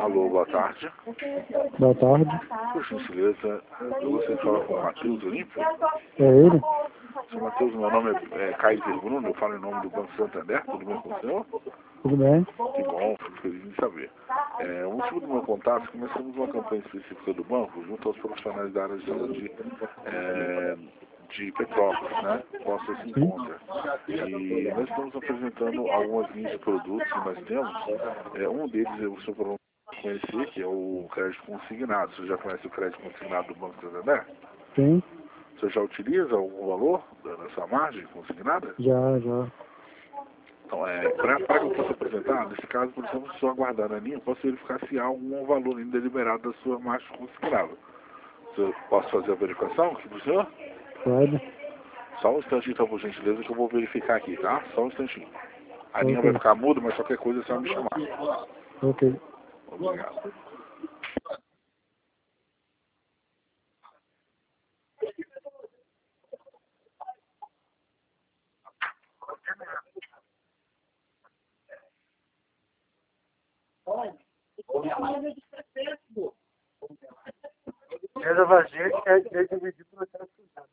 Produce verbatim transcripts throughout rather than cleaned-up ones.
Alô, boa tarde. Boa tarde. Por gentileza, eu gostaria de falar com o Matheus Olímpio. É ele? Senhor Matheus, meu nome é, é Kaiser Bruno, eu falo em nome do Banco Santander, tudo bem com o senhor? Tudo bem? Que bom, fico feliz em saber. É, o motivo do meu contato, começamos uma campanha específica do banco, junto aos profissionais da área de, de, é, de Petrópolis, né? Posta se encontra. E nós estamos apresentando algumas linhas de produtos que nós temos. É, um deles é o seu problema conhecer, que é o crédito consignado. Você já conhece o crédito consignado do Banco Santander? Sim, Você já utiliza algum valor da, da sua margem consignada? já, já. Então, é, para que eu possa apresentar, nesse caso, precisamos só aguardar na linha, eu posso verificar se há algum valor ainda liberado da sua margem consignada. Eu posso fazer a verificação aqui para o senhor? Pode? Só um instantinho, então, por gentileza, que eu vou verificar aqui, tá? Só um instantinho. A linha Ok. vai ficar muda, mas qualquer coisa é só me chamar. Ok. Obrigado. Essa vazia que é de dividir para o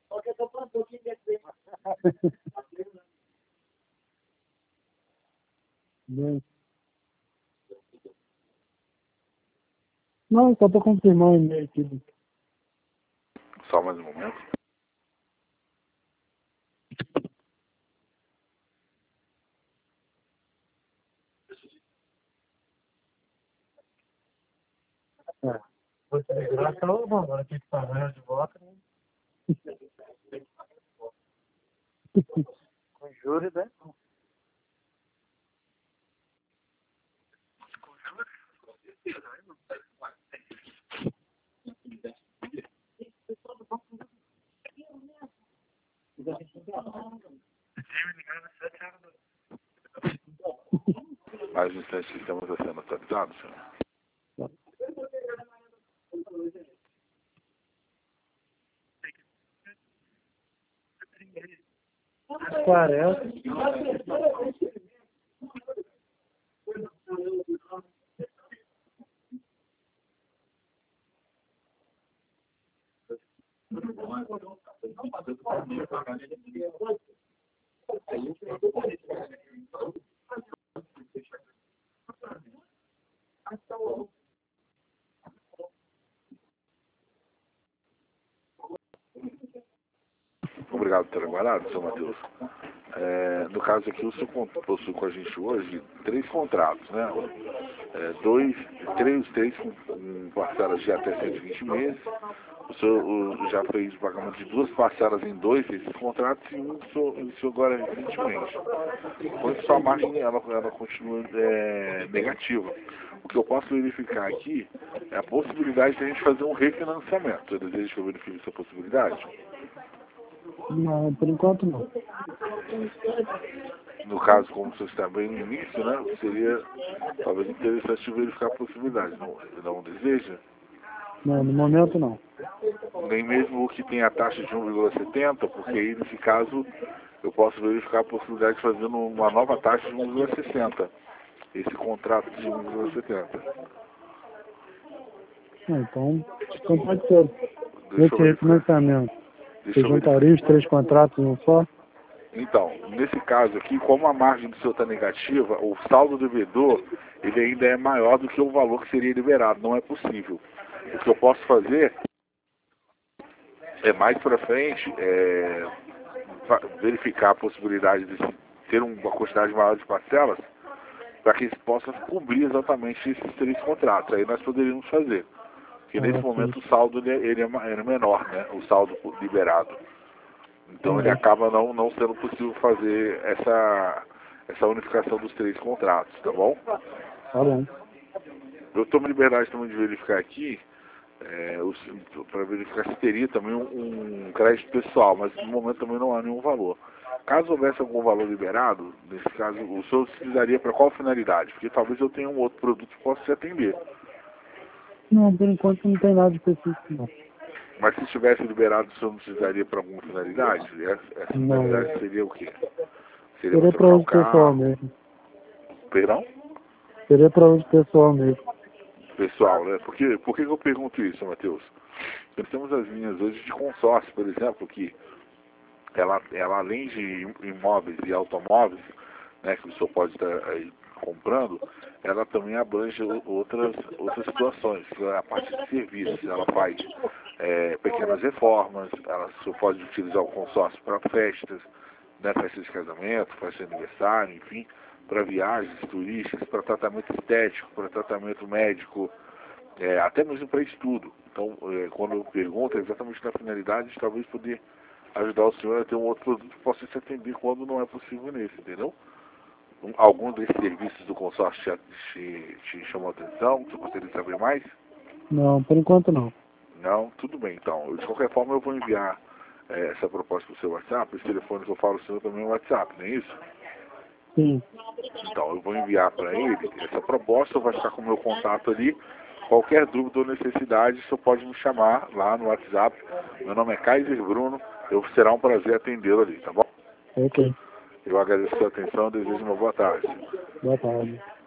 Bem. Não, só para confirmar o e-mail aqui. Só mais um momento. É. Você é graça ou não? Agora tem que pagar de volta, né? Com juros, né? Mais um instante que estamos sendo atualizados, senhor. quarenta. Obrigado por ter aguardado, senhor Matheus. É, no caso aqui, o senhor possui com a gente hoje três contratos, né? É, dois, três, três com, com parcelas de até cento e vinte meses. O senhor o, já fez o pagamento de duas parcelas em dois desses contratos e um o senhor iniciou agora recentemente. Enquanto sua margem ela, ela continua é, negativa. O que eu posso verificar aqui é a possibilidade de a gente fazer um refinanciamento. Eu desejo que eu verifique essa possibilidade. Não, por enquanto não. No caso, como você está bem no início, né, seria talvez interessante verificar a possibilidade. Não, não deseja? Não, no momento não. Nem mesmo o que tem a taxa de um vírgula setenta, porque aí, nesse caso, eu posso verificar a possibilidade de fazer uma nova taxa de um vírgula sessenta. Esse contrato de um vírgula setenta. Ah, então, então pode ser. Deixa eu Esse verificar. refinanciamento. Deixa Você eu verificar. juntaria os três contratos em um só? Então, nesse caso aqui, como a margem do seu está negativa, o saldo do devedor, ele ainda é maior do que o valor que seria liberado. Não é possível. O que eu posso fazer é mais para frente é, verificar a possibilidade de ter uma quantidade maior de parcelas para que eles possam cobrir exatamente esses três contratos. Aí nós poderíamos fazer. Porque Ah, nesse ok. momento o saldo ele, é- ele é ma- ele é menor, né? O saldo liberado. Então ele Entendi. acaba não, não sendo possível fazer essa, essa unificação dos três contratos, tá bom? Tá bom. Eu tomo liberdade também de verificar aqui, é, para verificar se teria também um, um crédito pessoal, mas no momento também não há nenhum valor. Caso houvesse algum valor liberado, nesse caso, o senhor precisaria para qual finalidade? Porque talvez eu tenha um outro produto que possa te atender. Não, por enquanto não tem nada específico, não. Mas se estivesse liberado, o senhor não precisaria para alguma finalidade? Essa, essa Não. finalidade seria o quê? Seria para Seria para trocar um uso pessoal carro? mesmo. Perdão? Seria para uso pessoal mesmo. pessoal, né? Porque, por que que eu pergunto isso, Matheus? Nós temos as linhas hoje de consórcio, por exemplo, que ela, ela além de imóveis e automóveis, né, que o senhor pode estar aí comprando, ela também abrange outras, outras situações, a parte de serviços. Ela faz é, pequenas reformas, ela o senhor pode utilizar o consórcio para festas, né, festa de casamento, festa de aniversário, enfim, para viagens turísticas, para tratamento estético, para tratamento médico, é, até mesmo para estudo. Então, é, quando eu pergunto, é exatamente na finalidade de talvez poder ajudar o senhor a ter um outro produto que possa se atender quando não é possível nesse, entendeu? Um, algum desses serviços do consórcio te, te, te chamou a atenção? Você gostaria de saber mais? Não, por enquanto não. Não? Tudo bem, então. Eu, de qualquer forma, eu vou enviar é, essa proposta para o seu WhatsApp. Esse telefone que eu falo, o senhor também é o WhatsApp, não é isso? Sim. Então, eu vou enviar para ele essa proposta, vai ficar com o meu contato ali. Qualquer dúvida ou necessidade, o senhor pode me chamar lá no WhatsApp. Meu nome é Kaiser Bruno, eu será um prazer atendê-lo ali, tá bom? Ok. Eu agradeço a sua atenção e desejo uma boa tarde. Boa tarde.